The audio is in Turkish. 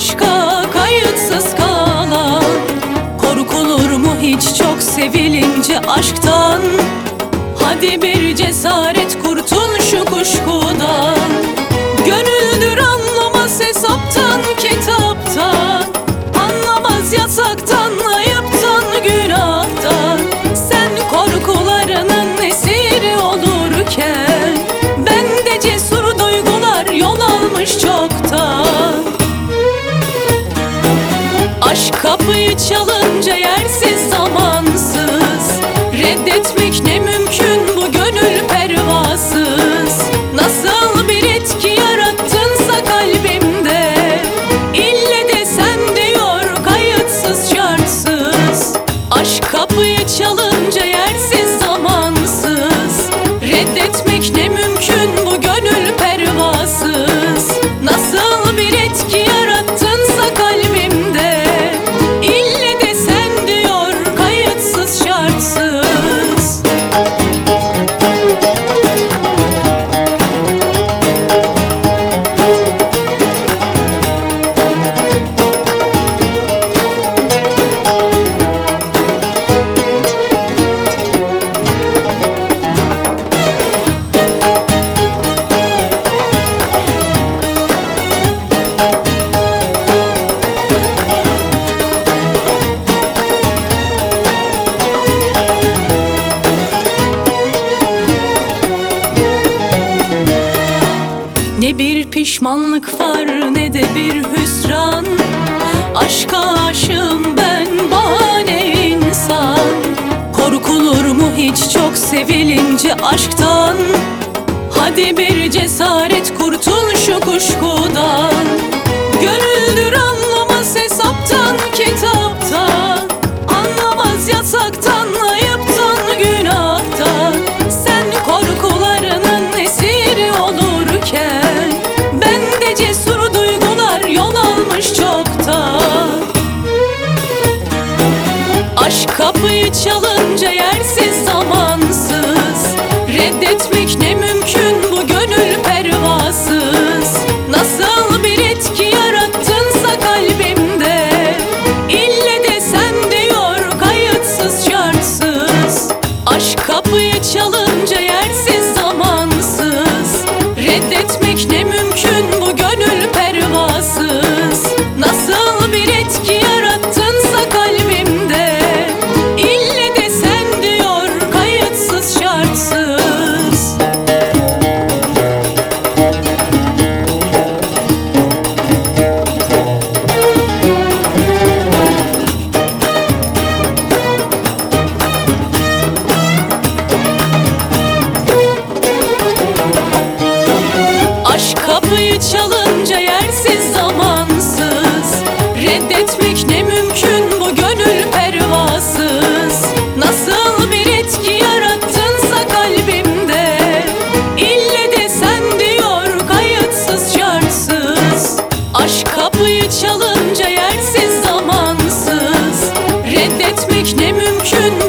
aşka kayıtsız kalan. Korkulur mu hiç çok sevilince aşktan? Hadi bir cesaret kurtul şu kuşkudan. Gönüldür anlamaz hesaptan, kitaptan, anlamaz yasaktan, ayıptan, günahtan. Sen korkularının esiri olurken, bende cesur duygular yol almış çoktan. Aşk kapıyı çalınca yersiz zamansız, reddetmek ne mümkün bu gönül pervasız. Nasıl bir etki yarattınsa kalbimde, ille de sen diyor kayıtsız şartsız. Aşk kapıyı çalınca yersiz zamansız, reddetmek ne mümkün bu gönül pervasız. Nasıl bir etki yarattınsa kalbimde, ille de sen diyor kayıtsız şartsız. Ne bir pişmanlık var ne de bir hüsran. Aşka aşığım ben, bahane insan. Korkulur mu hiç çok sevilince aşktan? Hadi bir cesaret kurtul şu kuşkudan. Gönüldür anlamaz hesaptan, kitaptan, anlamaz yasaktan, ayıptan, günahtan. Sen korkularının esiri olurken, bende cesur duygular yol almış çoktan. Aşk kapıyı çalınca yersiz zamansız, reddetmek ne mümkün bu gönül pervasız. Nasıl bir etki yarattınsa kalbimde, ille de sen diyor kayıtsız şartsız. Aşk kapıyı çalınca yersiz zamansız, reddetmek ne mümkün bu gönül pervasız. Nasıl bir etki yarattınsa kalbimde, ille de sen diyor kayıtsız şartsız. Aşk kapıyı çalınca yersiz zamansız, reddetmek ne mümkün bu gönül pervasız. Nasıl bir etki yarattınsa kalbimde, ille de sen diyor kayıtsız şartsız. Aşk kapıyı çalınca yersiz zamansız, reddetmek ne mümkün